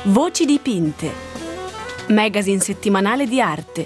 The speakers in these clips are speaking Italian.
Voci dipinte, magazine settimanale di arte.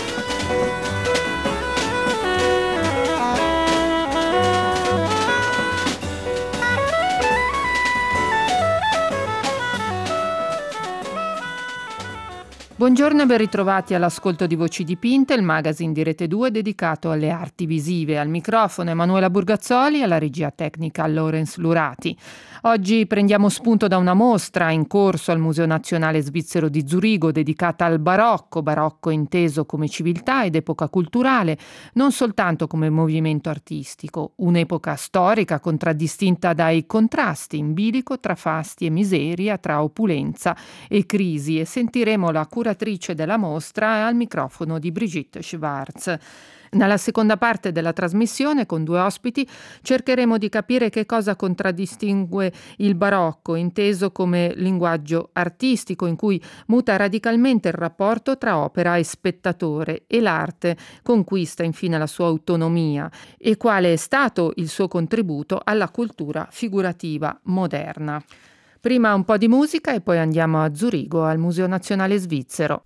Buongiorno e ben ritrovati all'ascolto di Voci dipinte, il magazine di Rete 2 dedicato alle arti visive. Al microfono Emanuela Burgazzoli e alla regia tecnica Lorenz Lurati. Oggi prendiamo spunto da una mostra in corso al Museo Nazionale Svizzero di Zurigo dedicata al barocco inteso come civiltà ed epoca culturale, non soltanto come movimento artistico, un'epoca storica contraddistinta dai contrasti in bilico tra fasti e miseria, tra opulenza e crisi, e sentiremo la curatrice della mostra al microfono di Brigitte Schwarz. Nella seconda parte della trasmissione, con due ospiti, cercheremo di capire che cosa contraddistingue il barocco, inteso come linguaggio artistico in cui muta radicalmente il rapporto tra opera e spettatore, e l'arte conquista infine la sua autonomia, e quale è stato il suo contributo alla cultura figurativa moderna. Prima un po' di musica e poi andiamo a Zurigo, al Museo Nazionale Svizzero.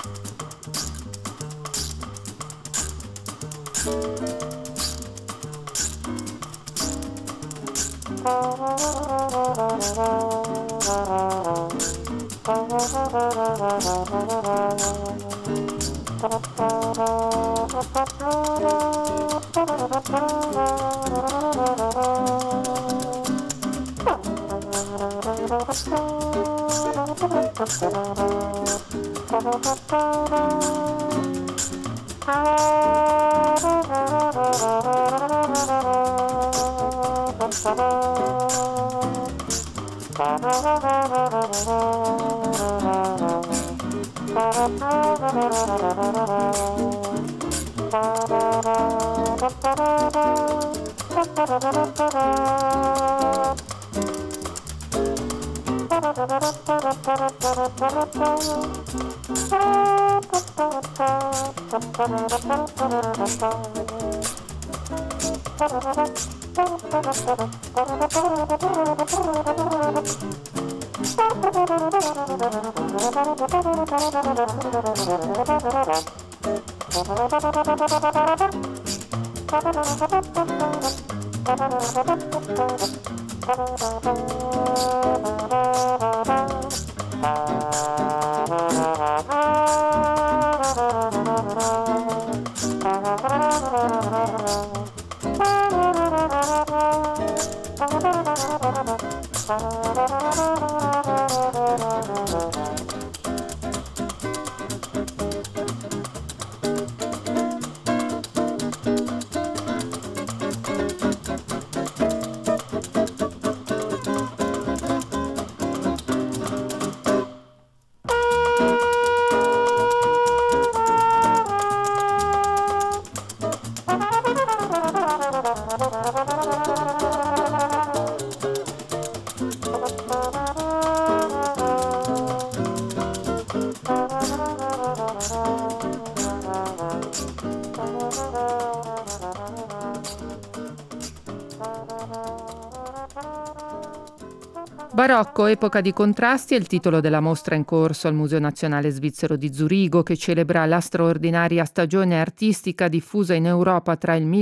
Barocco, epoca di contrasti è il titolo della mostra in corso al Museo Nazionale Svizzero di Zurigo, che celebra la straordinaria stagione artistica diffusa in Europa tra il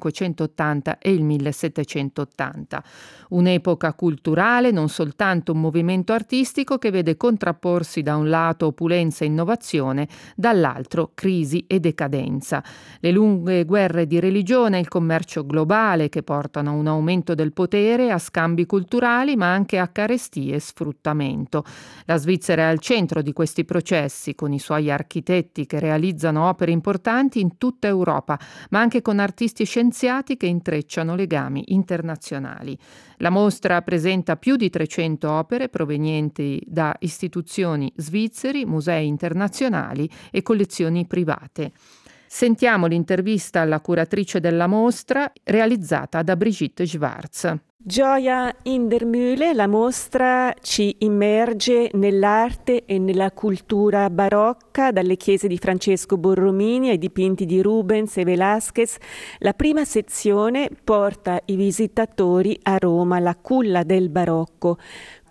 1580 e il 1780. Un'epoca culturale, non soltanto un movimento artistico che vede contrapporsi da un lato opulenza e innovazione, dall'altro crisi e decadenza. Le lunghe guerre di religione e il commercio globale che portano a un aumento del potere, a scambi culturali, ma anche a carestie e sfruttamento. La Svizzera è al centro di questi processi, con i suoi architetti che realizzano opere importanti in tutta Europa, ma anche con artisti e scienziati che intrecciano legami internazionali. La mostra presenta più di 300 opere provenienti da istituzioni svizzeri, musei internazionali e collezioni private. Sentiamo l'intervista alla curatrice della mostra realizzata da Brigitte Schwarz. Gioia in der Mühle, la mostra ci immerge nell'arte e nella cultura barocca, dalle chiese di Francesco Borromini ai dipinti di Rubens e Velázquez. La prima sezione porta i visitatori a Roma, la culla del barocco.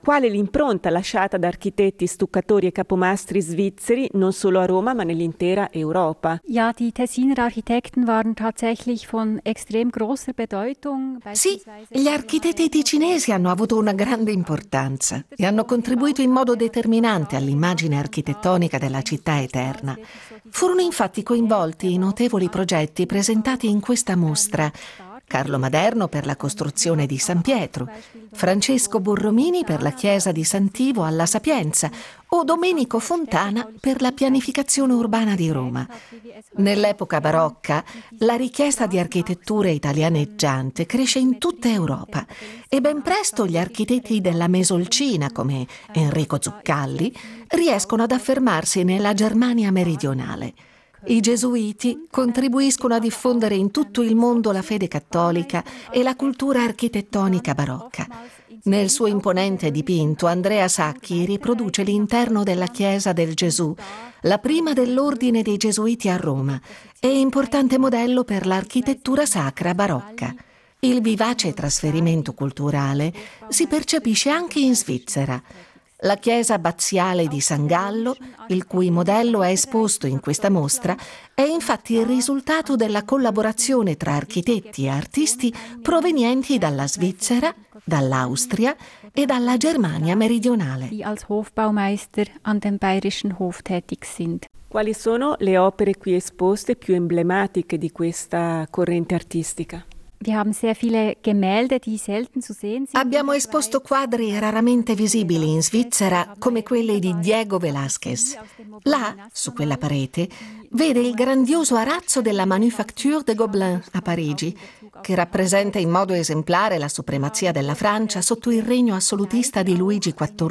Qual è l'impronta lasciata da architetti, stuccatori e capomastri svizzeri non solo a Roma ma nell'intera Europa? Ja, die Tessiner Architekten waren tatsächlich von extrem großer Bedeutung. Sì, gli architetti ticinesi hanno avuto una grande importanza e hanno contribuito in modo determinante all'immagine architettonica della città eterna. Furono infatti coinvolti in notevoli progetti presentati in questa mostra. Carlo Maderno per la costruzione di San Pietro, Francesco Borromini per la chiesa di Sant'Ivo alla Sapienza o Domenico Fontana per la pianificazione urbana di Roma. Nell'epoca barocca la richiesta di architettura italianeggiante cresce in tutta Europa e ben presto gli architetti della Mesolcina come Enrico Zuccalli riescono ad affermarsi nella Germania meridionale. I gesuiti contribuiscono a diffondere in tutto il mondo la fede cattolica e la cultura architettonica barocca. Nel suo imponente dipinto Andrea Sacchi riproduce l'interno della chiesa del Gesù, la prima dell'ordine dei gesuiti a Roma, e importante modello per l'architettura sacra barocca. Il vivace trasferimento culturale si percepisce anche in Svizzera. La chiesa abbaziale di San Gallo, il cui modello è esposto in questa mostra, è infatti il risultato della collaborazione tra architetti e artisti provenienti dalla Svizzera, dall'Austria e dalla Germania meridionale. Die als Hofbaumeister an dem Bayerischen Hof tätig sind. Quali sono le opere qui esposte più emblematiche di questa corrente artistica? Wir haben sehr viele Gemälde, die selten zu sehen sind. Abbiamo esposto quadri raramente visibili in Svizzera come quelli di Diego Velázquez. Là, su quella parete, vede il grandioso arazzo della Manufacture de Gobelin a Parigi, che rappresenta in modo esemplare la supremazia della Francia sotto il regno assolutista di Luigi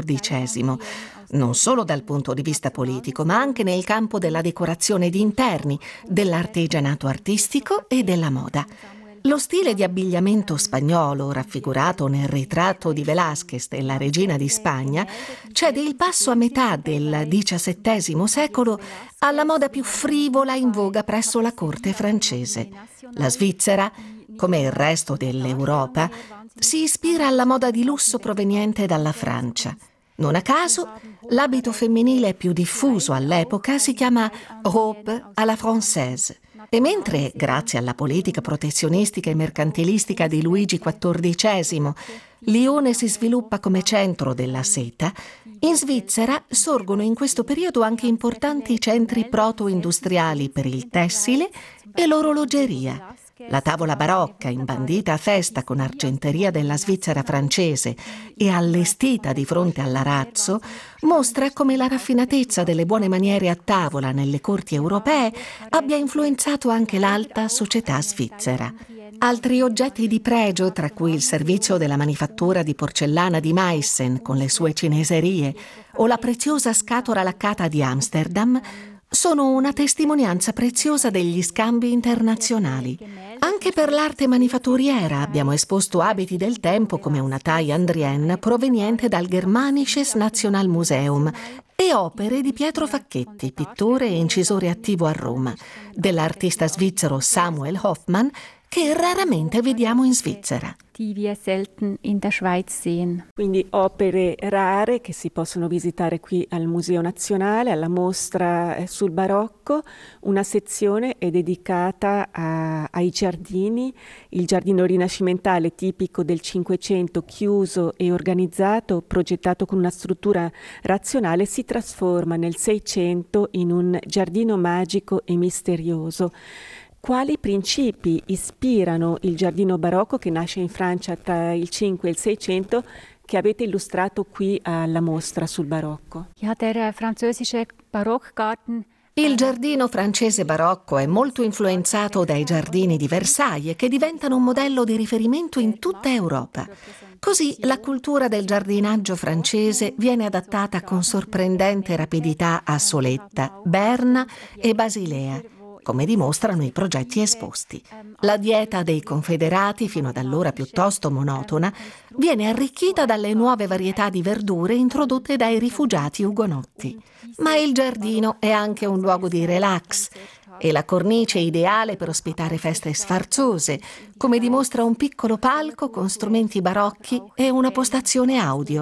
XIV, non solo dal punto di vista politico, ma anche nel campo della decorazione di interni, dell'artigianato artistico e della moda. Lo stile di abbigliamento spagnolo, raffigurato nel ritratto di Velázquez della regina di Spagna, cede il passo a metà del XVII secolo alla moda più frivola in voga presso la corte francese. La Svizzera, come il resto dell'Europa, si ispira alla moda di lusso proveniente dalla Francia. Non a caso, l'abito femminile più diffuso all'epoca si chiama robe à la française. E mentre, grazie alla politica protezionistica e mercantilistica di Luigi XIV, Lione si sviluppa come centro della seta, in Svizzera sorgono in questo periodo anche importanti centri proto-industriali per il tessile e l'orologeria. La tavola barocca, imbandita a festa con argenteria della Svizzera francese e allestita di fronte all'arazzo, mostra come la raffinatezza delle buone maniere a tavola nelle corti europee abbia influenzato anche l'alta società svizzera. Altri oggetti di pregio, tra cui il servizio della manifattura di porcellana di Meissen con le sue cineserie o la preziosa scatola laccata di Amsterdam, sono una testimonianza preziosa degli scambi internazionali. Anche per l'arte manifatturiera abbiamo esposto abiti del tempo come una taille Andrienne proveniente dal Germanisches Nationalmuseum e opere di Pietro Facchetti, pittore e incisore attivo a Roma, dell'artista svizzero Samuel Hoffmann, che raramente vediamo in Svizzera. Die wir selten in der Schweiz sehen. Quindi opere rare che si possono visitare qui al Museo Nazionale, alla mostra sul barocco. Una sezione è dedicata ai giardini, il giardino rinascimentale tipico del Cinquecento, chiuso e organizzato, progettato con una struttura razionale, si trasforma nel Seicento in un giardino magico e misterioso. Quali principi ispirano il giardino barocco che nasce in Francia tra il 5 e il 600 che avete illustrato qui alla mostra sul barocco? Ja, der französische Barockgarten. Il giardino francese barocco è molto influenzato dai giardini di Versailles, che diventano un modello di riferimento in tutta Europa. Così la cultura del giardinaggio francese viene adattata con sorprendente rapidità a Soletta, Berna e Basilea, come dimostrano i progetti esposti. La dieta dei confederati, fino ad allora piuttosto monotona, viene arricchita dalle nuove varietà di verdure introdotte dai rifugiati ugonotti. Ma il giardino è anche un luogo di relax e la cornice ideale per ospitare feste sfarzose, come dimostra un piccolo palco con strumenti barocchi e una postazione audio,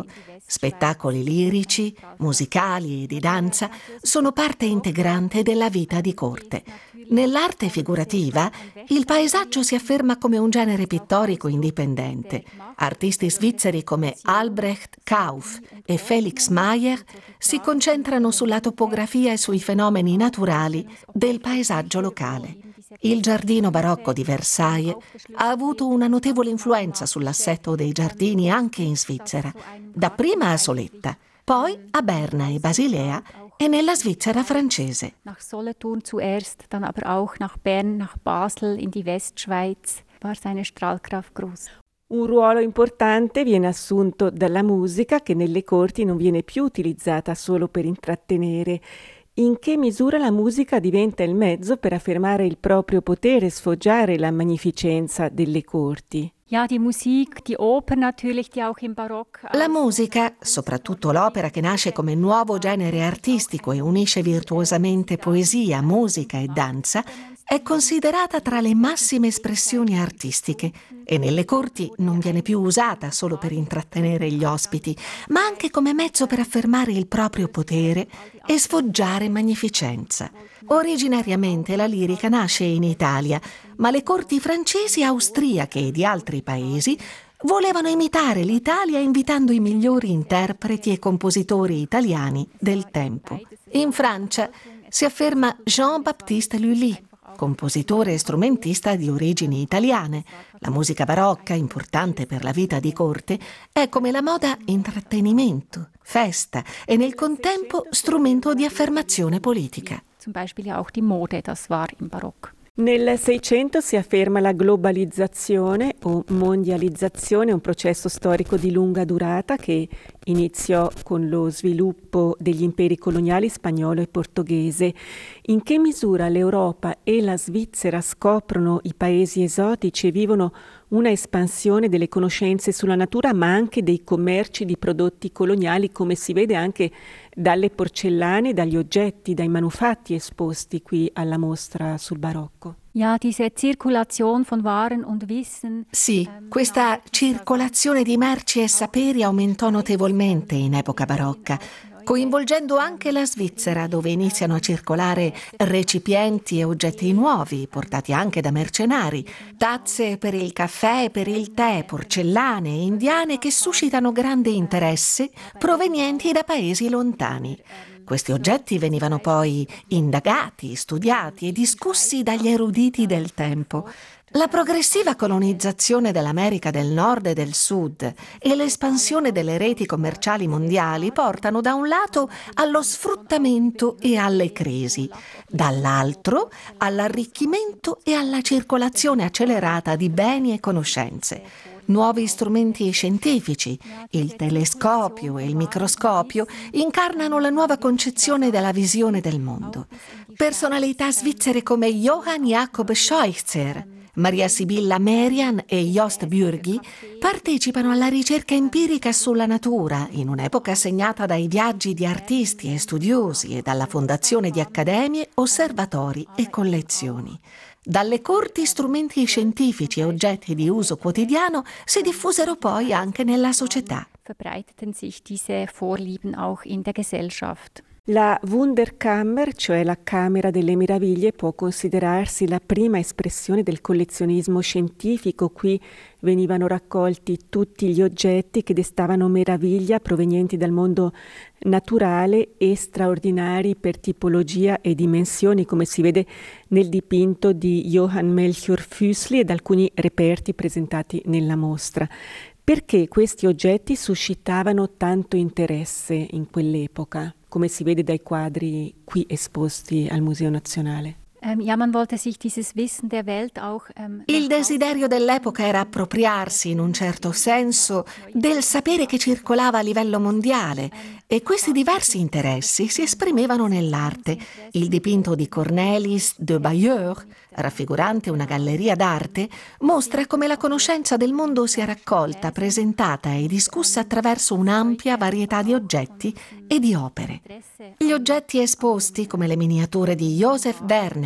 Spettacoli lirici, musicali e di danza sono parte integrante della vita di corte. Nell'arte figurativa, il paesaggio si afferma come un genere pittorico indipendente. Artisti svizzeri come Albrecht Kauf e Felix Mayer si concentrano sulla topografia e sui fenomeni naturali del paesaggio locale. Il giardino barocco di Versailles ha avuto una notevole influenza sull'assetto dei giardini anche in Svizzera, dapprima a Soletta, poi a Berna e Basilea e nella Svizzera francese. Nach Solothurn zuerst, dann aber auch nach Bern, nach Basel, in die Westschweiz war seine Strahlkraft groß. Un ruolo importante viene assunto dalla musica, che nelle corti non viene più utilizzata solo per intrattenere. In che misura la musica diventa il mezzo per affermare il proprio potere, sfoggiare la magnificenza delle corti? Ja, die Musik, die Oper natürlich, die auch im Barock. La musica, soprattutto l'opera che nasce come nuovo genere artistico e unisce virtuosamente poesia, musica e danza, è considerata tra le massime espressioni artistiche e nelle corti non viene più usata solo per intrattenere gli ospiti, ma anche come mezzo per affermare il proprio potere e sfoggiare magnificenza. Originariamente la lirica nasce in Italia, ma le corti francesi, austriache e di altri paesi volevano imitare l'Italia invitando i migliori interpreti e compositori italiani del tempo. In Francia si afferma Jean-Baptiste Lully, compositore e strumentista di origini italiane. La musica barocca, importante per la vita di corte, è come la moda intrattenimento, festa e nel contempo strumento di affermazione politica. Zum Beispiel ja auch die Mode, das war im Barock. Nel Seicento si afferma la globalizzazione o mondializzazione, un processo storico di lunga durata che iniziò con lo sviluppo degli imperi coloniali spagnolo e portoghese. In che misura l'Europa e la Svizzera scoprono i paesi esotici e vivono una espansione delle conoscenze sulla natura, ma anche dei commerci di prodotti coloniali, come si vede anche dalle porcellane, dagli oggetti, dai manufatti esposti qui alla mostra sul barocco? Ja, diese Zirkulation von Waren und Wissen. Sì, questa circolazione di merci e saperi aumentò notevolmente in epoca barocca, coinvolgendo anche la Svizzera, dove iniziano a circolare recipienti e oggetti nuovi, portati anche da mercenari, tazze per il caffè e per il tè, porcellane e indiane che suscitano grande interesse provenienti da paesi lontani. Questi oggetti venivano poi indagati, studiati e discussi dagli eruditi del tempo. La progressiva colonizzazione dell'America del Nord e del Sud e l'espansione delle reti commerciali mondiali portano da un lato allo sfruttamento e alle crisi, dall'altro all'arricchimento e alla circolazione accelerata di beni e conoscenze. Nuovi strumenti scientifici, il telescopio e il microscopio, incarnano la nuova concezione della visione del mondo. Personalità svizzere come Johann Jakob Scheuchzer, Maria Sibilla Merian e Jost Bürgi partecipano alla ricerca empirica sulla natura in un'epoca segnata dai viaggi di artisti e studiosi e dalla fondazione di accademie, osservatori e collezioni. Dalle corti strumenti scientifici e oggetti di uso quotidiano si diffusero poi anche nella società. Verbreiteten sich diese Vorlieben auch in der Gesellschaft. La Wunderkammer, cioè la Camera delle Meraviglie, può considerarsi la prima espressione del collezionismo scientifico. Qui venivano raccolti tutti gli oggetti che destavano meraviglia, provenienti dal mondo naturale e straordinari per tipologia e dimensioni, come si vede nel dipinto di Johann Melchior Füssli ed alcuni reperti presentati nella mostra. Perché questi oggetti suscitavano tanto interesse in quell'epoca, come si vede dai quadri qui esposti al Museo Nazionale? Ja, man wollte sich dieses Wissen der Welt auch. Il desiderio dell'epoca era appropriarsi, in un certo senso, del sapere che circolava a livello mondiale e questi diversi interessi si esprimevano nell'arte. Il dipinto di Cornelis de Bayeux, raffigurante una galleria d'arte, mostra come la conoscenza del mondo sia raccolta, presentata e discussa attraverso un'ampia varietà di oggetti e di opere. Gli oggetti esposti, come le miniature di Joseph Werner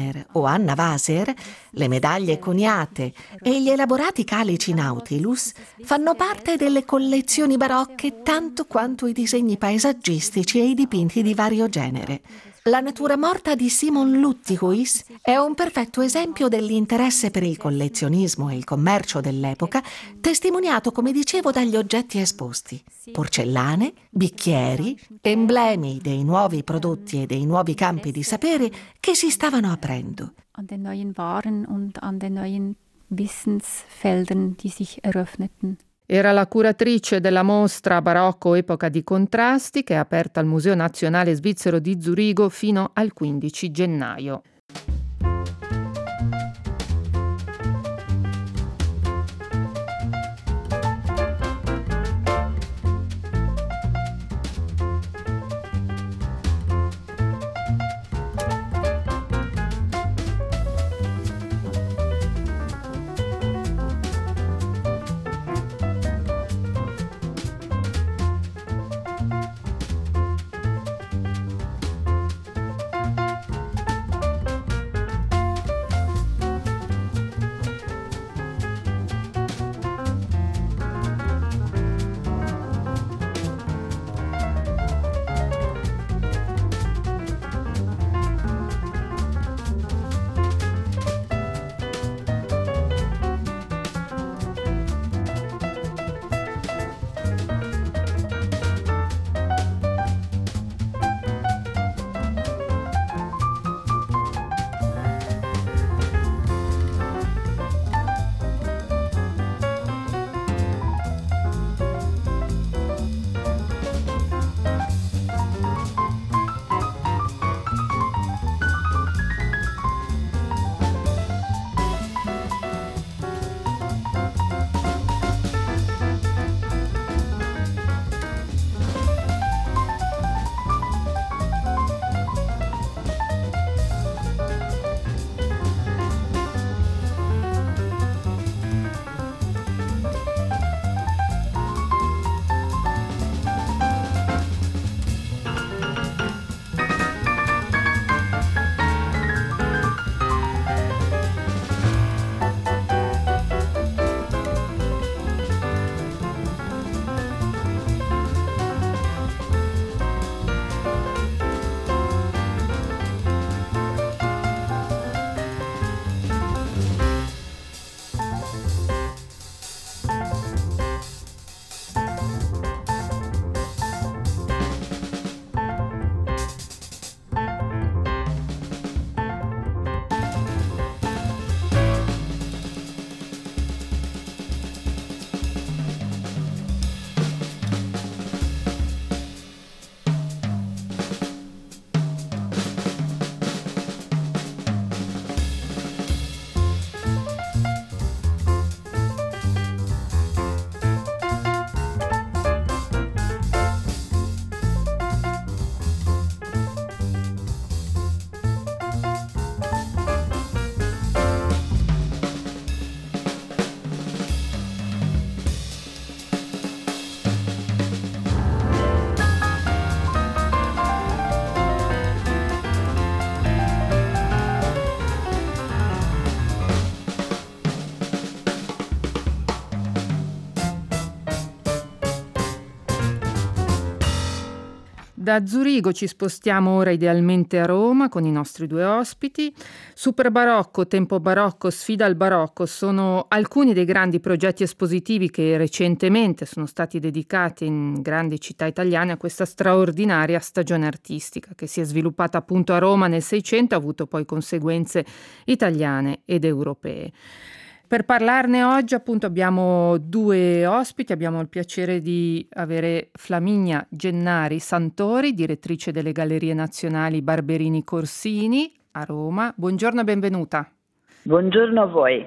Wagner o Anna Waser, le medaglie coniate e gli elaborati calici Nautilus fanno parte delle collezioni barocche tanto quanto i disegni paesaggistici e i dipinti di vario genere. La natura morta di Simon Luttihuis è un perfetto esempio dell'interesse per il collezionismo e il commercio dell'epoca, testimoniato, come dicevo, dagli oggetti esposti. Porcellane, bicchieri, emblemi dei nuovi prodotti e dei nuovi campi di sapere che si stavano aprendo. An den neuen Waren und an den neuen Wissensfeldern, die sich eröffneten. Era la curatrice della mostra Barocco Epoca di Contrasti, che è aperta al Museo Nazionale Svizzero di Zurigo fino al 15 gennaio. Da Zurigo ci spostiamo ora idealmente a Roma con i nostri due ospiti. Super barocco, tempo barocco, sfida al barocco sono alcuni dei grandi progetti espositivi che recentemente sono stati dedicati in grandi città italiane a questa straordinaria stagione artistica che si è sviluppata appunto a Roma nel Seicento e ha avuto poi conseguenze italiane ed europee. Per parlarne oggi appunto abbiamo due ospiti, abbiamo il piacere di avere Flaminia Gennari Santori, direttrice delle Gallerie Nazionali Barberini Corsini a Roma. Buongiorno e benvenuta. Buongiorno a voi.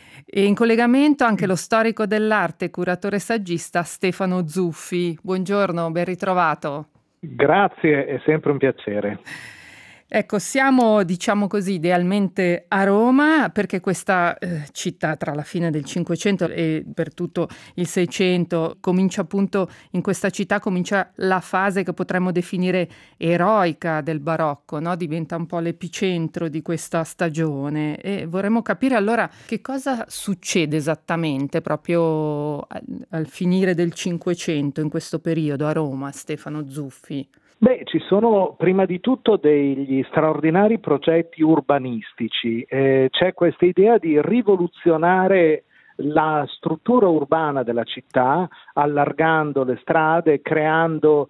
E in collegamento anche lo storico dell'arte e curatore saggista Stefano Zuffi. Buongiorno, ben ritrovato. Grazie, è sempre un piacere. Ecco, siamo, diciamo così, idealmente a Roma, perché questa città tra la fine del Cinquecento e per tutto il Seicento comincia appunto, in questa città comincia la fase che potremmo definire eroica del barocco, no? Diventa un po' l'epicentro di questa stagione e vorremmo capire allora che cosa succede esattamente proprio al finire del Cinquecento, in questo periodo a Roma, Stefano Zuffi. Beh, ci sono prima di tutto degli straordinari progetti urbanistici, c'è questa idea di rivoluzionare la struttura urbana della città, allargando le strade, creando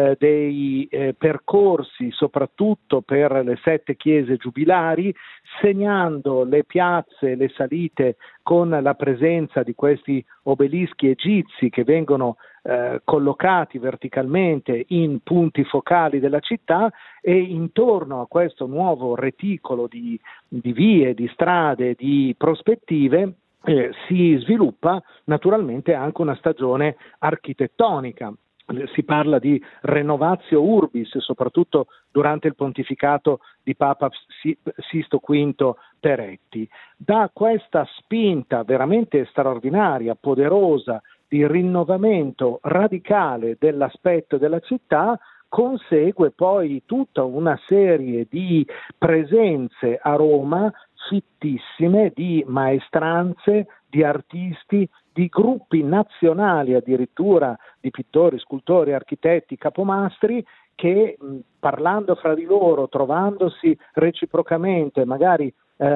dei percorsi soprattutto per le 7 chiese giubilari, segnando le piazze, le salite con la presenza di questi obelischi egizi che vengono collocati verticalmente in punti focali della città, e intorno a questo nuovo reticolo di vie, di strade, di prospettive si sviluppa naturalmente anche una stagione architettonica. Si parla di renovatio urbis, soprattutto durante il pontificato di Papa Sisto V Peretti. Da questa spinta veramente straordinaria, poderosa, di rinnovamento radicale dell'aspetto della città, consegue poi tutta una serie di presenze a Roma fittissime, di maestranze, di artisti, di gruppi nazionali addirittura, di pittori, scultori, architetti, capomastri, che parlando fra di loro, trovandosi reciprocamente, magari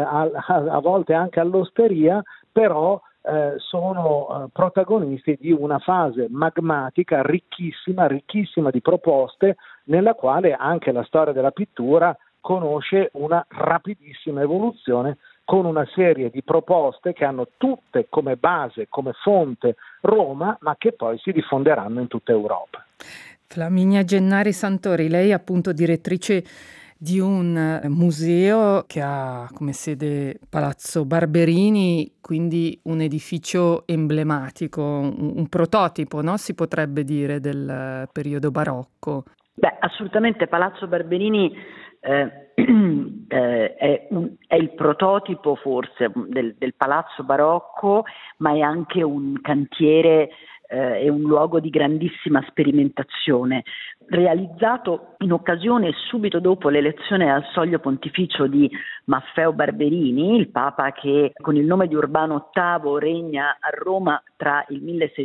a volte anche all'osteria, però sono protagonisti di una fase magmatica ricchissima di proposte, nella quale anche la storia della pittura conosce una rapidissima evoluzione, con una serie di proposte che hanno tutte come base, come fonte Roma, ma che poi si diffonderanno in tutta Europa. Flaminia Gennari Santori, lei è appunto direttrice di un museo che ha come sede Palazzo Barberini, quindi un edificio emblematico, un prototipo, no? Si potrebbe dire, del periodo barocco. Beh, assolutamente Palazzo Barberini è il prototipo forse del palazzo barocco, ma è anche un cantiere e un luogo di grandissima sperimentazione, realizzato in occasione subito dopo l'elezione al soglio pontificio di Maffeo Barberini, il Papa che con il nome di Urbano VIII regna a Roma tra il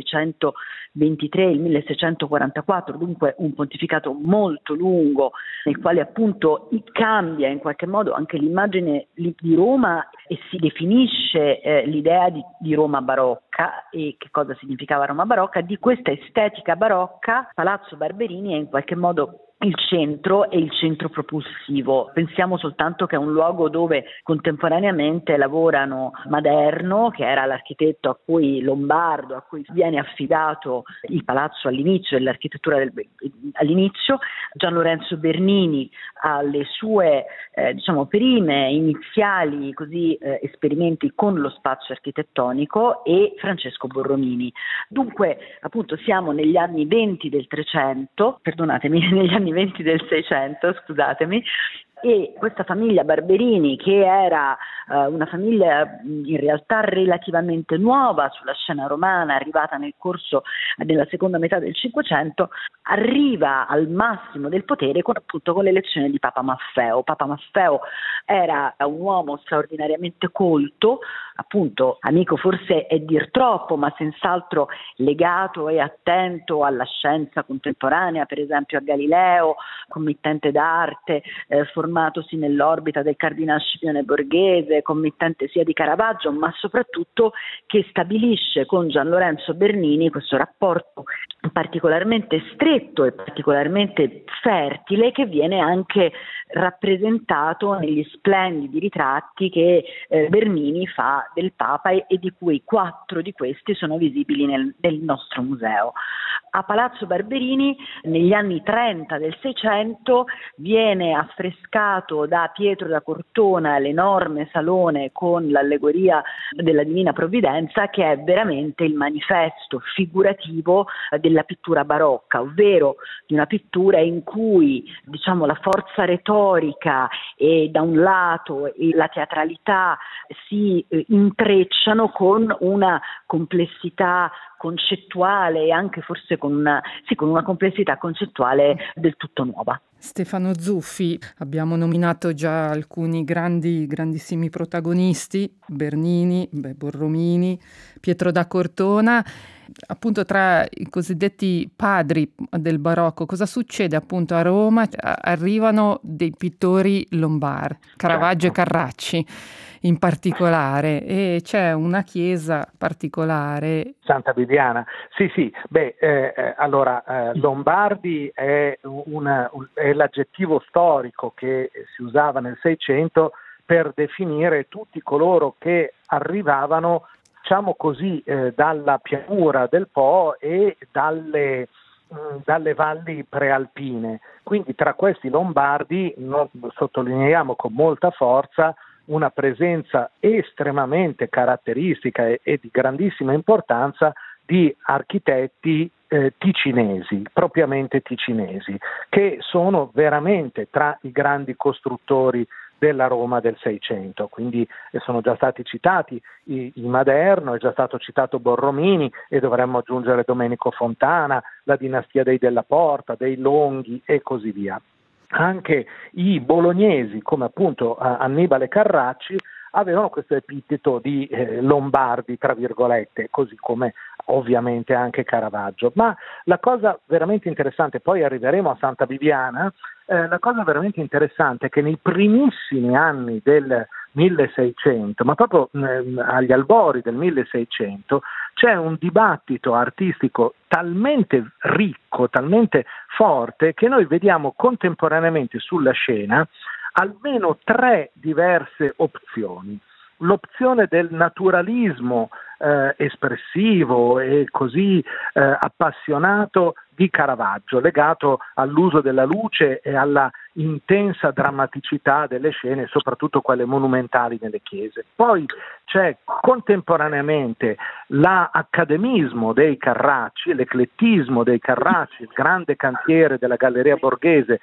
1623 e il 1644, dunque un pontificato molto lungo, nel quale appunto cambia in qualche modo anche l'immagine di Roma e si definisce l'idea di Roma barocca. E che cosa significava Roma barocca? Di questa estetica barocca Palazzo Barberini è in qualche modo il centro e il centro propulsivo. Pensiamo soltanto che è un luogo dove contemporaneamente lavorano Maderno, che era l'architetto lombardo a cui viene affidato il palazzo all'inizio e l'architettura all'inizio, Gian Lorenzo Bernini alle sue prime iniziali esperimenti con lo spazio architettonico, e Francesco Borromini. Dunque appunto siamo negli anni 20 del 300, negli anni 20 del 600, scusatemi, e questa famiglia Barberini, che era una famiglia in realtà relativamente nuova sulla scena romana, arrivata nella seconda metà del Cinquecento, arriva al massimo del potere con l'elezione di Papa Maffeo. Papa Maffeo era un uomo straordinariamente colto, appunto amico forse è dir troppo, ma senz'altro legato e attento alla scienza contemporanea, per esempio a Galileo, committente d'arte, formatosi nell'orbita del Cardinal Scipione Borghese, committente sia di Caravaggio, ma soprattutto che stabilisce con Gian Lorenzo Bernini questo rapporto particolarmente stretto e particolarmente fertile, che viene anche rappresentato negli splendidi ritratti che Bernini fa del Papa, e di cui 4 di questi sono visibili nel nostro museo. A Palazzo Barberini negli anni 30 del Seicento viene affrescato da Pietro da Cortona l'enorme salone con l'allegoria della Divina Provvidenza, che è veramente il manifesto figurativo della pittura barocca, ovvero di una pittura in cui, diciamo, la forza retorica e da un lato e la teatralità si intrecciano con una complessità concettuale e anche forse con una complessità concettuale del tutto nuova. Stefano Zuffi, abbiamo nominato già alcuni grandissimi protagonisti, Bernini, Borromini, Pietro da Cortona. Appunto, tra i cosiddetti padri del barocco, cosa succede appunto a Roma? Arrivano dei pittori lombardi, Caravaggio e Carracci in particolare, e c'è una chiesa particolare. Santa Bibiana, sì. Lombardi è l'aggettivo storico che si usava nel Seicento per definire tutti coloro che arrivavano, diciamo così, dalla pianura del Po e dalle valli prealpine. Quindi tra questi lombardi sottolineiamo con molta forza una presenza estremamente caratteristica e di grandissima importanza di architetti ticinesi, propriamente ticinesi, che sono veramente tra i grandi costruttori della Roma del Seicento. Quindi sono già stati citati i Maderno, è già stato citato Borromini e dovremmo aggiungere Domenico Fontana, la dinastia dei Della Porta, dei Longhi e così via. Anche i bolognesi, come appunto Annibale Carracci, avevano questo epiteto di lombardi, tra virgolette, così come ovviamente anche Caravaggio. Ma la cosa veramente interessante, poi arriveremo a Santa Bibiana, la cosa veramente interessante è che nei primissimi anni del 1600, ma proprio agli albori del 1600, c'è un dibattito artistico talmente ricco, talmente forte, che noi vediamo contemporaneamente sulla scena almeno 3 diverse opzioni. L'opzione del naturalismo espressivo e così appassionato di Caravaggio, legato all'uso della luce e alla intensa drammaticità delle scene, soprattutto quelle monumentali nelle chiese. Poi c'è contemporaneamente l'accademismo dei Carracci, l'eclettismo dei Carracci, il grande cantiere della Galleria Borghese,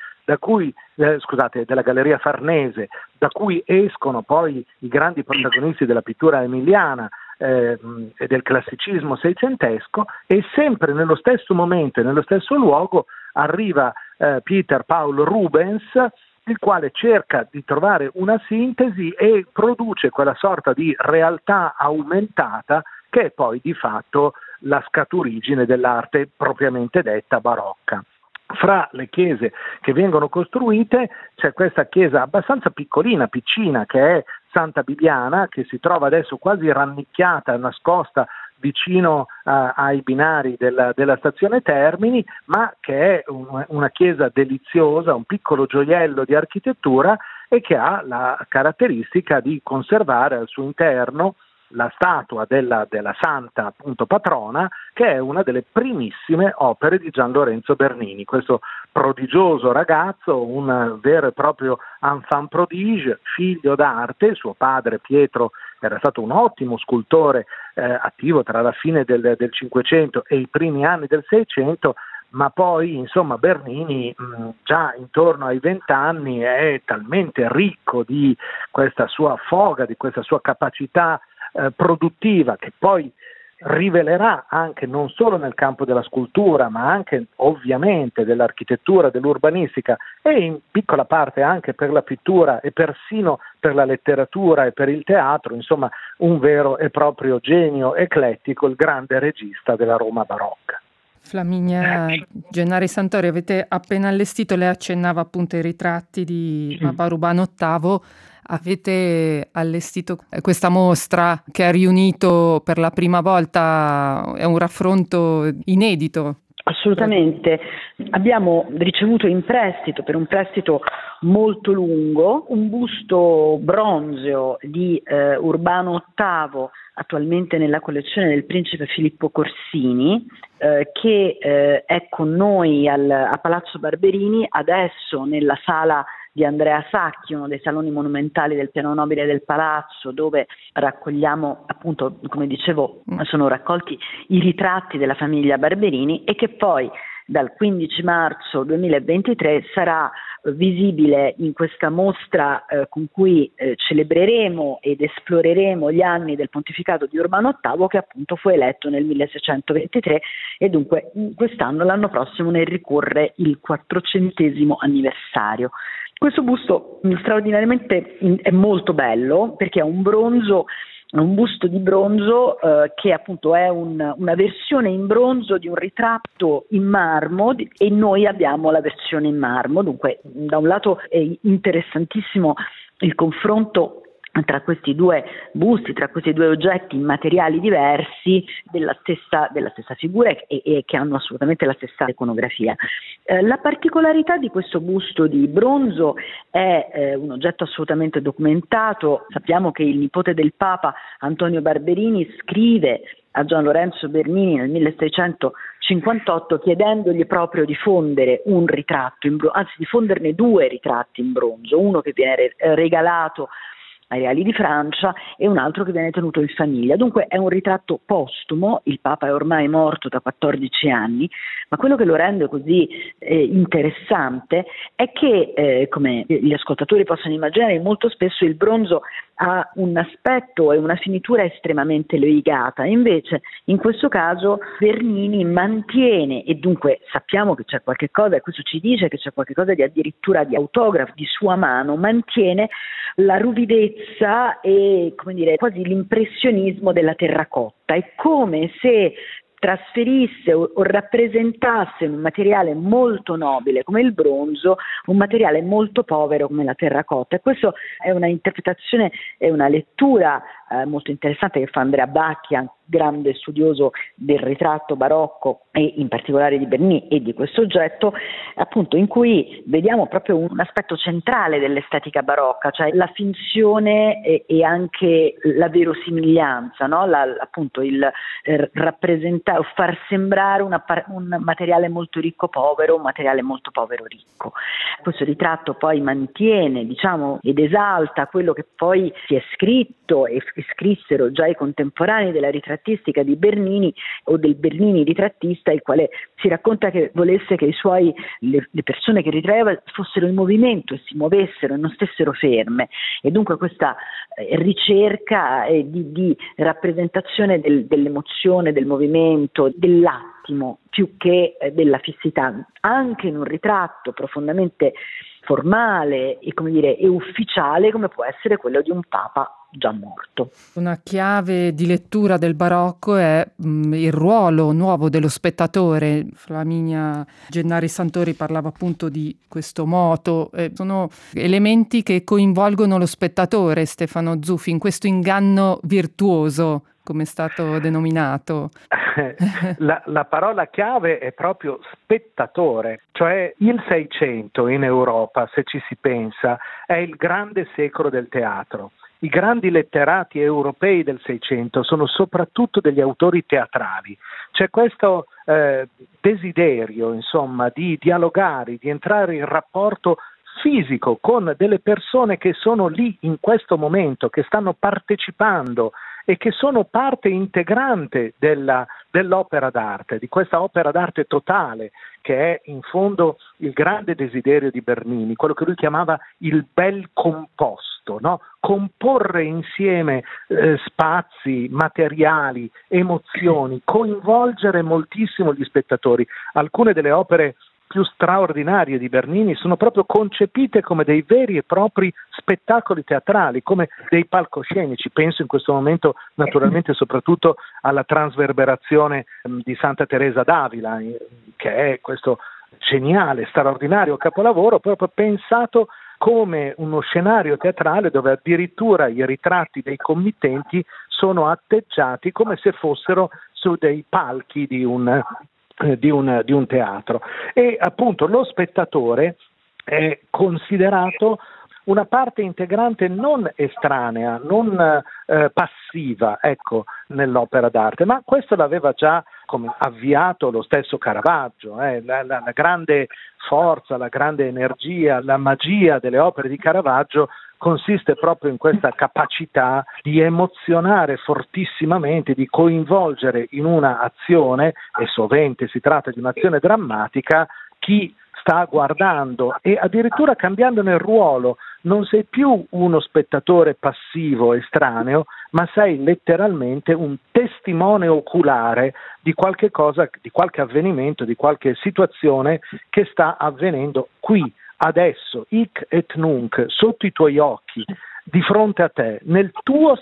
della Galleria Farnese, da cui escono poi i grandi protagonisti della pittura emiliana e del classicismo seicentesco, e sempre nello stesso momento e nello stesso luogo arriva Peter Paul Rubens, il quale cerca di trovare una sintesi e produce quella sorta di realtà aumentata che è poi di fatto la scaturigine dell'arte propriamente detta barocca. Fra le chiese che vengono costruite c'è questa chiesa abbastanza piccina, che è Santa Bibiana, che si trova adesso quasi rannicchiata, nascosta vicino ai binari della stazione Termini, ma che è una chiesa deliziosa, un piccolo gioiello di architettura, e che ha la caratteristica di conservare al suo interno la statua della santa appunto patrona, che è una delle primissime opere di Gian Lorenzo Bernini, questo prodigioso ragazzo, un vero e proprio enfant prodige, figlio d'arte. Suo padre Pietro era stato un ottimo scultore attivo tra la fine del Cinquecento e i primi anni del Seicento, ma poi insomma Bernini già intorno ai 20 anni è talmente ricco di questa sua foga, di questa sua capacità produttiva, che poi rivelerà anche non solo nel campo della scultura, ma anche ovviamente dell'architettura, dell'urbanistica e in piccola parte anche per la pittura e persino per la letteratura e per il teatro, insomma un vero e proprio genio eclettico, il grande regista della Roma barocca. Flaminia Gennari Santori, avete appena allestito, lei accennava appunto ai ritratti di Papa Urbano VIII, avete allestito questa mostra che ha riunito per la prima volta, è un raffronto inedito. Assolutamente, abbiamo ricevuto in prestito, per un prestito molto lungo, un busto bronzeo di Urbano VIII attualmente nella collezione del principe Filippo Corsini, che è con noi a Palazzo Barberini, adesso nella sala di Andrea Sacchi, uno dei saloni monumentali del piano nobile del palazzo, dove raccogliamo, appunto, come dicevo, sono raccolti i ritratti della famiglia Barberini, e che poi dal 15 marzo 2023 sarà visibile in questa mostra con cui celebreremo ed esploreremo gli anni del pontificato di Urbano VIII, che appunto fu eletto nel 1623, e dunque quest'anno, l'anno prossimo, ne ricorre il 400° anniversario. Questo busto straordinariamente è molto bello, perché è un busto di bronzo che appunto è una versione in bronzo di un ritratto in marmo, e noi abbiamo la versione in marmo. Dunque, da un lato è interessantissimo il confronto tra questi due busti, tra questi due oggetti in materiali diversi della stessa figura, e che hanno assolutamente la stessa iconografia. La particolarità di questo busto di bronzo è un oggetto assolutamente documentato. Sappiamo che il nipote del Papa, Antonio Barberini, scrive a Gian Lorenzo Bernini nel 1658 chiedendogli proprio di fondere un ritratto in bronzo, anzi di fonderne 2 ritratti in bronzo, uno che viene regalato ai reali di Francia e un altro che viene tenuto in famiglia. Dunque è un ritratto postumo, il Papa è ormai morto da 14 anni, ma quello che lo rende così interessante è che, come gli ascoltatori possono immaginare, molto spesso il bronzo ha un aspetto e una finitura estremamente legata, invece in questo caso Bernini mantiene, e dunque sappiamo che c'è qualche cosa, e questo ci dice che c'è qualche cosa di addirittura di autografo di sua mano, mantiene la ruvidezza e, come dire, quasi l'impressionismo della terracotta. È come se trasferisse o rappresentasse un materiale molto nobile come il bronzo, un materiale molto povero come la terracotta. E questo è una interpretazione e una lettura molto interessante che fa Andrea Bacchi, grande studioso del ritratto barocco e in particolare di Bernini e di questo oggetto, appunto, in cui vediamo proprio un aspetto centrale dell'estetica barocca, cioè la finzione e anche la verosimiglianza, no? Appunto il rappresentare o far sembrare un materiale molto ricco povero, un materiale molto povero ricco. Questo ritratto poi mantiene, diciamo, ed esalta quello che poi si è scritto e scrissero già i contemporanei della ritrattistica di Bernini o del Bernini ritrattista, il quale si racconta che volesse che le persone che ritraeva fossero in movimento e si muovessero e non stessero ferme, e dunque questa ricerca di rappresentazione dell'emozione, del movimento, dell'attimo più che della fissità, anche in un ritratto profondamente formale e, come dire, e ufficiale come può essere quello di un papa già morto. Una chiave di lettura del barocco è il ruolo nuovo dello spettatore. Flaminia Gennari Santori parlava appunto di questo moto. Sono elementi che coinvolgono lo spettatore, Stefano Zuffi, in questo inganno virtuoso, come è stato denominato. La parola chiave è proprio spettatore, cioè il Seicento in Europa, se ci si pensa, è il grande secolo del teatro. I grandi letterati europei del Seicento sono soprattutto degli autori teatrali. C'è questo desiderio, insomma, di dialogare, di entrare in rapporto fisico con delle persone che sono lì in questo momento, che stanno partecipando e che sono parte integrante dell'opera d'arte, di questa opera d'arte totale, che è in fondo il grande desiderio di Bernini, quello che lui chiamava il bel composto, no? Comporre insieme spazi, materiali, emozioni, coinvolgere moltissimo gli spettatori. Alcune delle opere più straordinarie di Bernini sono proprio concepite come dei veri e propri spettacoli teatrali, come dei palcoscenici. Penso in questo momento naturalmente soprattutto alla Trasverberazione di Santa Teresa d'Avila, che è questo geniale, straordinario capolavoro proprio pensato come uno scenario teatrale dove addirittura i ritratti dei committenti sono atteggiati come se fossero su dei palchi di un teatro, e appunto lo spettatore è considerato una parte integrante non estranea, non passiva, ecco, nell'opera d'arte, ma questo l'aveva già come avviato lo stesso Caravaggio, la grande forza, la grande energia, la magia delle opere di Caravaggio consiste proprio in questa capacità di emozionare fortissimamente, di coinvolgere in una azione, e sovente si tratta di un'azione drammatica, chi sta guardando, e addirittura cambiandone il ruolo. Non sei più uno spettatore passivo, estraneo, ma sei letteralmente un testimone oculare di qualche cosa, di qualche avvenimento, di qualche situazione che sta avvenendo qui, adesso, hic et nunc, sotto i tuoi occhi, di fronte a te, nella tua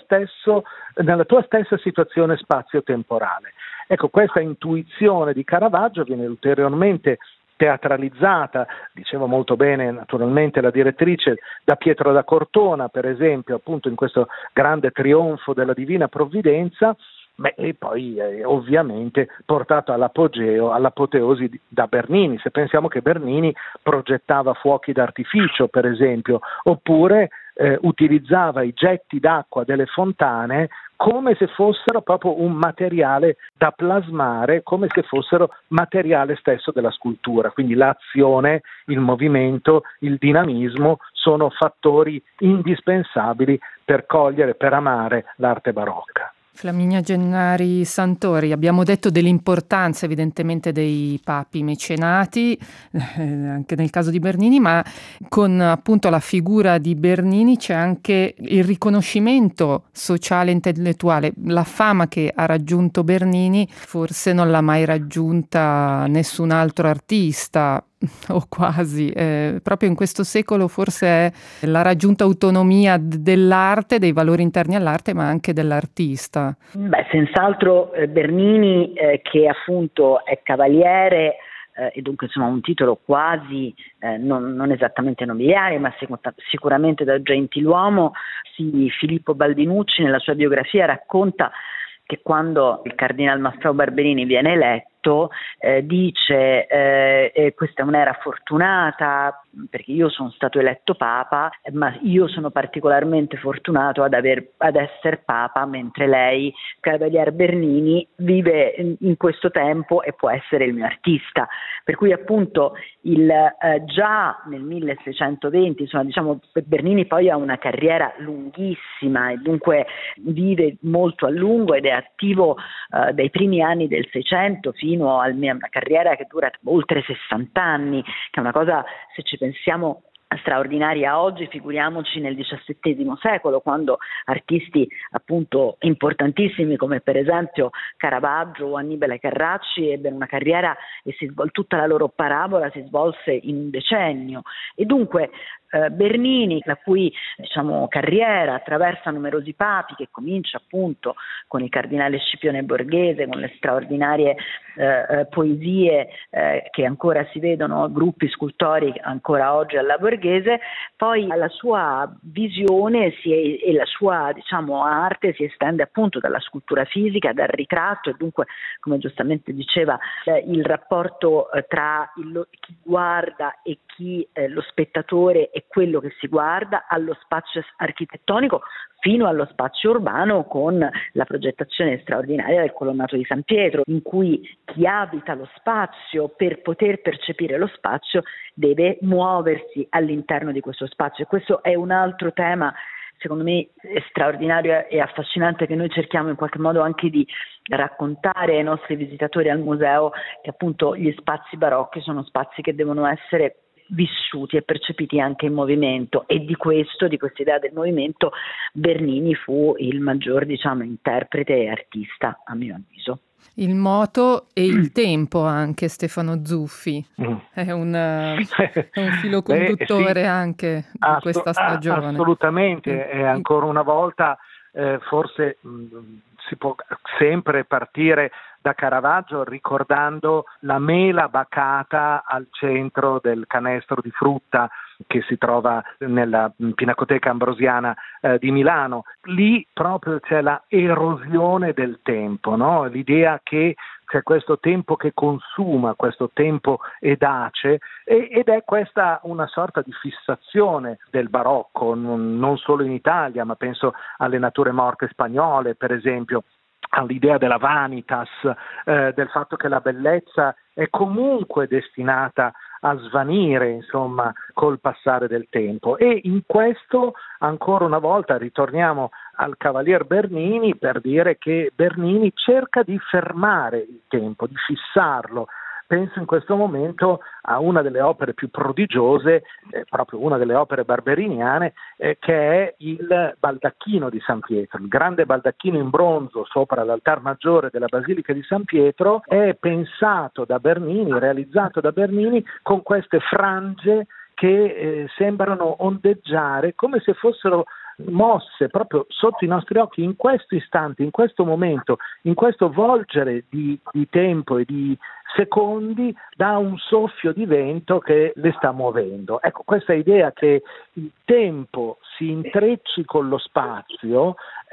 stessa situazione spazio-temporale. Ecco, questa intuizione di Caravaggio viene ulteriormente teatralizzata, diceva molto bene naturalmente la direttrice, da Pietro da Cortona, per esempio, appunto in questo grande trionfo della Divina Provvidenza, e poi ovviamente portato all'apogeo, all'apoteosi da Bernini. Se pensiamo che Bernini progettava fuochi d'artificio, per esempio, oppure utilizzava i getti d'acqua delle fontane come se fossero proprio un materiale da plasmare, come se fossero materiale stesso della scultura. Quindi l'azione, il movimento, il dinamismo sono fattori indispensabili per cogliere, per amare l'arte barocca. Flaminia Gennari Santori, abbiamo detto dell'importanza evidentemente dei papi mecenati, anche nel caso di Bernini, ma con appunto la figura di Bernini c'è anche il riconoscimento sociale e intellettuale. La fama che ha raggiunto Bernini forse non l'ha mai raggiunta nessun altro artista, o quasi, proprio in questo secolo forse è la raggiunta autonomia dell'arte, dei valori interni all'arte, ma anche dell'artista. Senz'altro Bernini, che appunto è cavaliere, e dunque insomma un titolo quasi non esattamente nobiliare, ma sicuramente da gentiluomo. Filippo Baldinucci nella sua biografia racconta che quando il cardinal Maffeo Barberini viene eletto dice questa è un'era fortunata perché io sono stato eletto papa, ma io sono particolarmente fortunato ad essere papa, mentre lei, cavalier Bernini, vive in questo tempo e può essere il mio artista. Per cui appunto già nel 1620, insomma, diciamo, Bernini poi ha una carriera lunghissima e dunque vive molto a lungo ed è attivo dai primi anni del Seicento fino a una carriera che dura oltre 60 anni, che è una cosa, se ci pensiamo, straordinaria oggi, figuriamoci nel XVII secolo, quando artisti appunto importantissimi come per esempio Caravaggio o Annibale Carracci ebbero una carriera e tutta la loro parabola si svolse in un decennio. E dunque Bernini, la cui carriera attraversa numerosi papi, che comincia appunto con il cardinale Scipione Borghese, con le straordinarie poesie che ancora si vedono, gruppi scultori ancora oggi alla Borghese, poi la sua visione e la sua arte si estende appunto dalla scultura fisica, dal ritratto, e dunque, come giustamente diceva, il rapporto tra chi guarda e lo spettatore e quello che si guarda, allo spazio architettonico fino allo spazio urbano, con la progettazione straordinaria del colonnato di San Pietro, in cui chi abita lo spazio, per poter percepire lo spazio, deve muoversi all'interno di questo spazio. E questo è un altro tema, secondo me, straordinario e affascinante, che noi cerchiamo in qualche modo anche di raccontare ai nostri visitatori al museo, che appunto gli spazi barocchi sono spazi che devono essere vissuti e percepiti anche in movimento, e di questa idea del movimento Bernini fu il maggior interprete e artista, a mio avviso. Il moto e il tempo anche, Stefano Zuffi, è un filo conduttore anche di questa stagione. Assolutamente, e ancora una volta forse si può sempre partire da Caravaggio ricordando la mela bacata al centro del canestro di frutta che si trova nella Pinacoteca Ambrosiana di Milano. Lì proprio c'è la erosione del tempo, no? L'idea che c'è questo tempo che consuma, questo tempo edace, ed è questa una sorta di fissazione del barocco, non solo in Italia, ma penso alle nature morte spagnole, per esempio, all'idea della vanitas, del fatto che la bellezza è comunque destinata a svanire, insomma, col passare del tempo. E in questo, ancora una volta, ritorniamo al Cavalier Bernini per dire che Bernini cerca di fermare il tempo, di fissarlo. Penso in questo momento a una delle opere più prodigiose, proprio una delle opere barberiniane, che è il baldacchino di San Pietro. Il grande baldacchino in bronzo sopra l'altar maggiore della Basilica di San Pietro è pensato da Bernini, realizzato da Bernini con queste frange che sembrano ondeggiare come se fossero mosse proprio sotto i nostri occhi in questo istante, in questo momento, in questo volgere di tempo e di secondi da un soffio di vento che le sta muovendo. Ecco, questa idea che il tempo si intrecci con lo spazio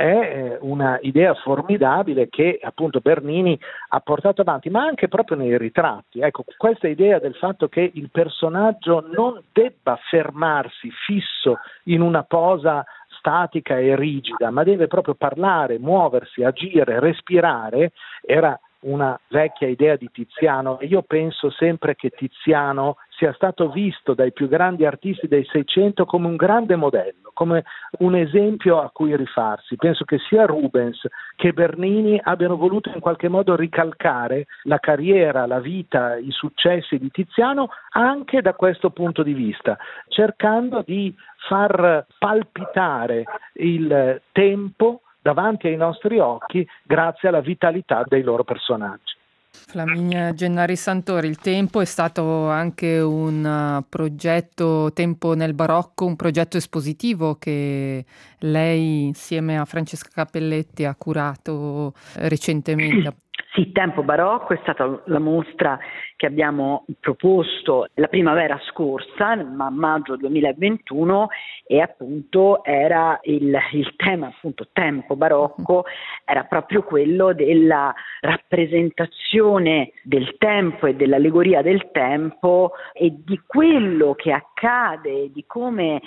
è una idea formidabile che appunto Bernini ha portato avanti, ma anche proprio nei ritratti. Ecco, questa idea del fatto che il personaggio non debba fermarsi fisso in una posa statica e rigida, ma deve proprio parlare, muoversi, agire, respirare, era una vecchia idea di Tiziano. Io penso sempre che Tiziano sia stato visto dai più grandi artisti del Seicento come un grande modello, come un esempio a cui rifarsi. Penso che sia Rubens che Bernini abbiano voluto in qualche modo ricalcare la carriera, la vita, i successi di Tiziano anche da questo punto di vista, cercando di far palpitare il tempo davanti ai nostri occhi grazie alla vitalità dei loro personaggi. Flaminia Gennari Santori, il tempo è stato anche un progetto, Tempo nel Barocco, un progetto espositivo che lei insieme a Francesca Cappelletti ha curato recentemente. Sì, Tempo Barocco è stata la mostra che abbiamo proposto la primavera scorsa, a maggio 2021, e appunto era il tema, appunto Tempo Barocco, era proprio quello della rappresentazione del tempo e dell'allegoria del tempo e di quello che accade, di come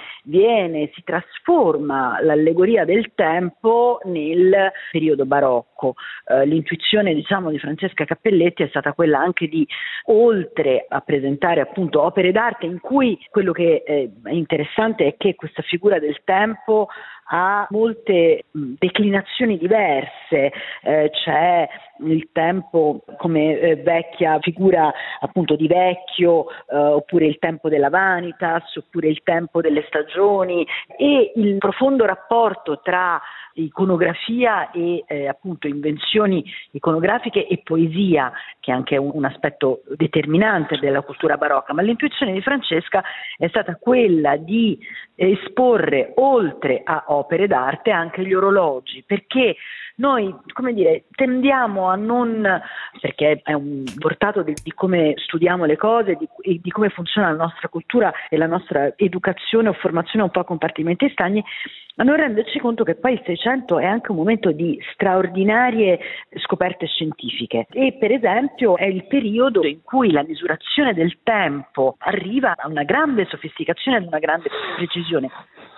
si trasforma l'allegoria del tempo nel periodo barocco. L'intuizione, di Francesca Cappelletti è stata quella anche di, oltre a presentare appunto opere d'arte in cui quello che è interessante è che questa figura del tempo ha molte declinazioni diverse, c'è il tempo come vecchia figura appunto di vecchio, oppure il tempo della vanitas, oppure il tempo delle stagioni, e il profondo rapporto tra iconografia e appunto invenzioni iconografiche e poesia, che è anche un aspetto determinante della cultura barocca. Ma l'intuizione di Francesca è stata quella di esporre, oltre a opere d'arte, anche gli orologi, perché noi, tendiamo a non, perché è un portato di come studiamo le cose e di come funziona la nostra cultura e la nostra educazione o formazione un po' a compartimenti stagni, a non renderci conto che poi il Seicento è anche un momento di straordinarie scoperte scientifiche, e per esempio è il periodo in cui la misurazione del tempo arriva a una grande sofisticazione, ad una grande precisione,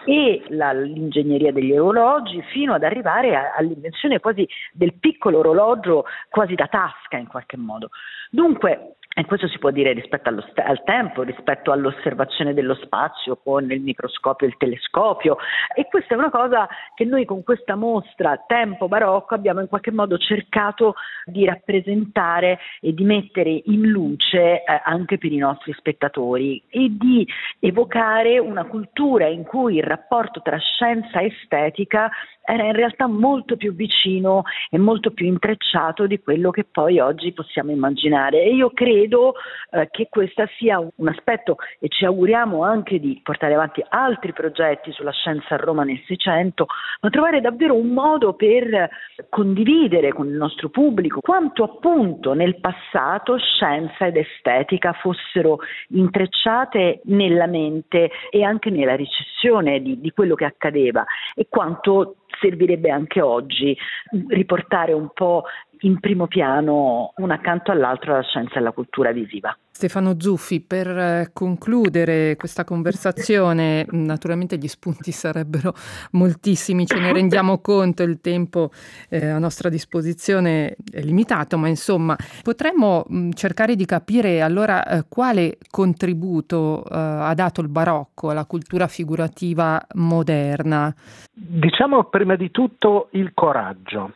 e l'ingegneria degli orologi, fino ad arrivare all'invenzione quasi del piccolo orologio, quasi da tasca in qualche modo. Dunque, e questo si può dire rispetto al tempo, rispetto all'osservazione dello spazio con il microscopio e il telescopio, e questa è una cosa che noi con questa mostra Tempo Barocco abbiamo in qualche modo cercato di rappresentare e di mettere in luce anche per i nostri spettatori, e di evocare una cultura in cui il rapporto tra scienza e estetica era in realtà molto più vicino e molto più intrecciato di quello che poi oggi possiamo immaginare. E io credo credo che questa sia un aspetto, e ci auguriamo anche di portare avanti altri progetti sulla scienza a Roma nel Seicento, ma trovare davvero un modo per condividere con il nostro pubblico quanto appunto nel passato scienza ed estetica fossero intrecciate nella mente e anche nella ricezione di quello che accadeva, e quanto servirebbe anche oggi riportare un po' in primo piano, uno accanto all'altro, la scienza e la cultura visiva. Stefano Zuffi, per concludere questa conversazione, naturalmente gli spunti sarebbero moltissimi, ce ne rendiamo conto, il tempo a nostra disposizione è limitato, ma insomma potremmo cercare di capire allora quale contributo ha dato il barocco alla cultura figurativa moderna. Diciamo prima di tutto il coraggio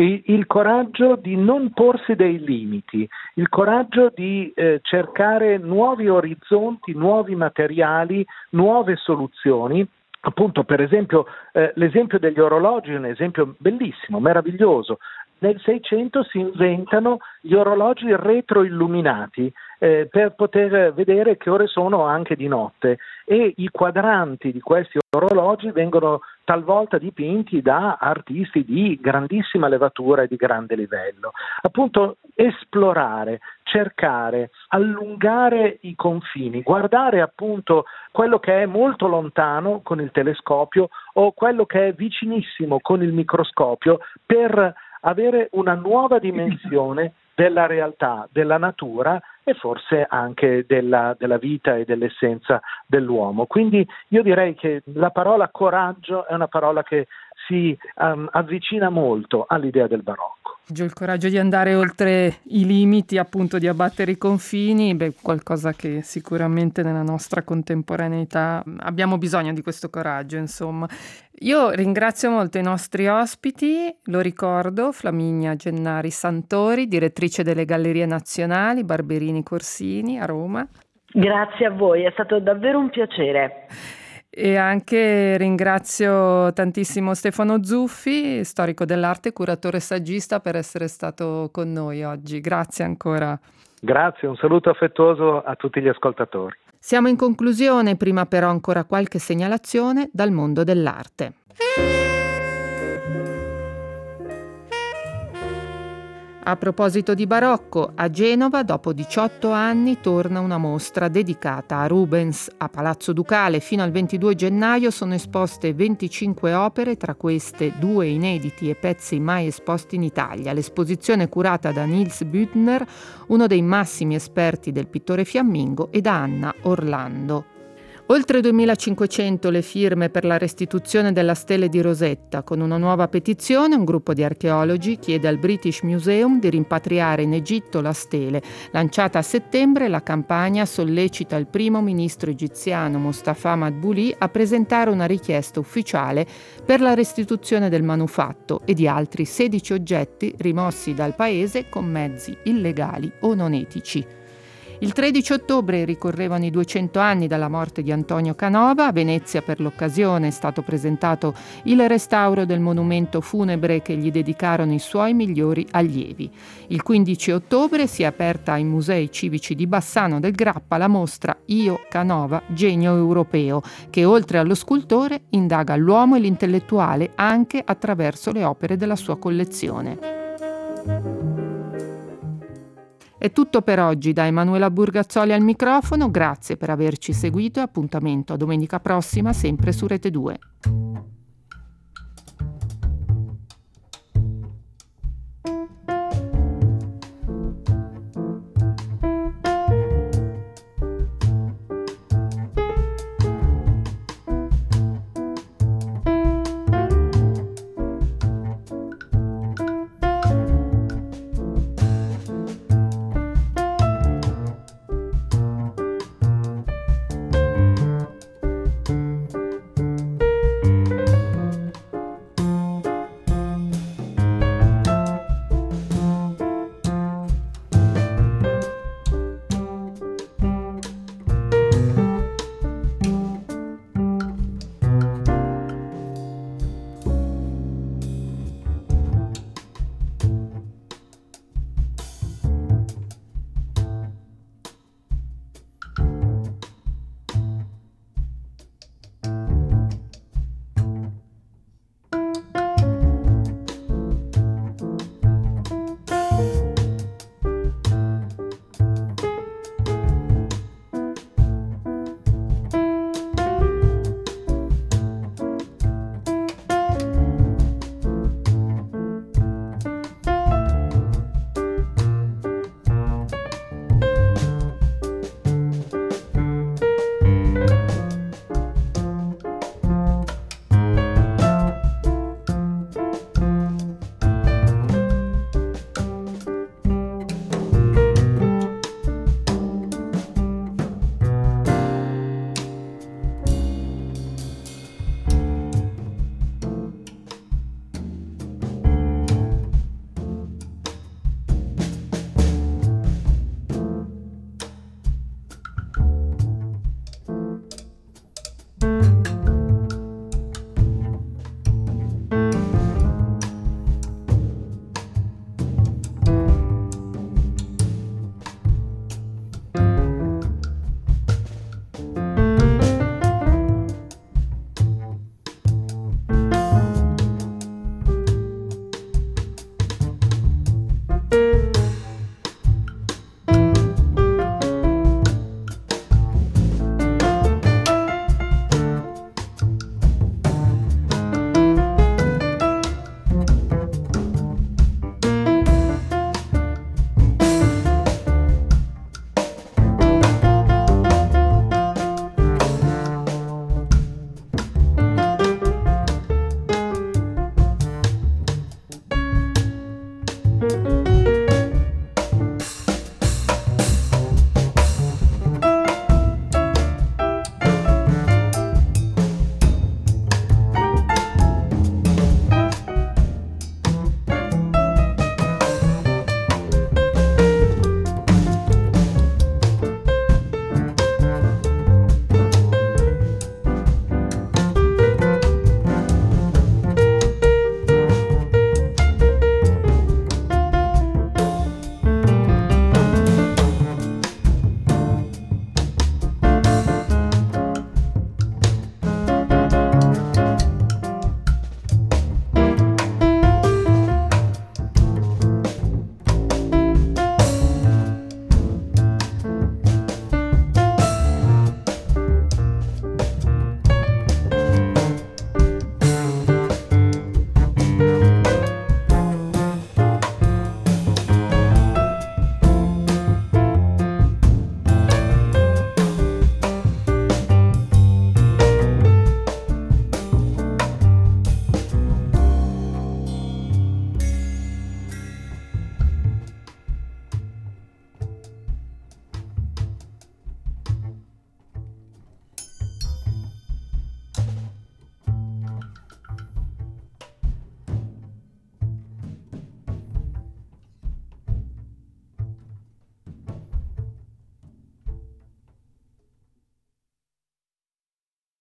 di non porsi dei limiti, il coraggio di cercare nuovi orizzonti, nuovi materiali, nuove soluzioni. Appunto, per esempio, l'esempio degli orologi è un esempio bellissimo, meraviglioso. Nel Seicento si inventano gli orologi retroilluminati per poter vedere che ore sono anche di notte, e i quadranti di questi orologi vengono talvolta dipinti da artisti di grandissima levatura e di grande livello. Appunto, esplorare, cercare, allungare i confini, guardare appunto quello che è molto lontano con il telescopio o quello che è vicinissimo con il microscopio, per avere una nuova dimensione della realtà, della natura e forse anche della vita e dell'essenza dell'uomo. Quindi io direi che la parola coraggio è una parola che si avvicina molto all'idea del barocco. Il coraggio di andare oltre i limiti, appunto di abbattere i confini, qualcosa che sicuramente nella nostra contemporaneità abbiamo bisogno di questo coraggio, insomma. Io ringrazio molto i nostri ospiti, lo ricordo, Flaminia Gennari Santori, direttrice delle Gallerie Nazionali Barberini Corsini a Roma. Grazie a voi, è stato davvero un piacere. E anche ringrazio tantissimo Stefano Zuffi, storico dell'arte, curatore e saggista, per essere stato con noi oggi. Grazie ancora. Grazie, un saluto affettuoso a tutti gli ascoltatori. Siamo in conclusione, prima però ancora qualche segnalazione dal mondo dell'arte. A proposito di barocco, a Genova dopo 18 anni torna una mostra dedicata a Rubens. A Palazzo Ducale fino al 22 gennaio sono esposte 25 opere, tra queste 2 inediti e pezzi mai esposti in Italia. L'esposizione è curata da Nils Büttner, uno dei massimi esperti del pittore fiammingo, e da Anna Orlando. Oltre 2.500 le firme per la restituzione della stele di Rosetta. Con una nuova petizione, un gruppo di archeologi chiede al British Museum di rimpatriare in Egitto la stele. Lanciata a settembre, la campagna sollecita il primo ministro egiziano Mustafa Madbouli a presentare una richiesta ufficiale per la restituzione del manufatto e di altri 16 oggetti rimossi dal paese con mezzi illegali o non etici. Il 13 ottobre ricorrevano i 200 anni dalla morte di Antonio Canova. A Venezia per l'occasione è stato presentato il restauro del monumento funebre che gli dedicarono i suoi migliori allievi. Il 15 ottobre si è aperta ai Musei Civici di Bassano del Grappa la mostra Io Canova, genio europeo, che oltre allo scultore indaga l'uomo e l'intellettuale anche attraverso le opere della sua collezione. È tutto per oggi, da Emanuela Burgazzoli al microfono. Grazie per averci seguito e appuntamento a domenica prossima sempre su Rete 2.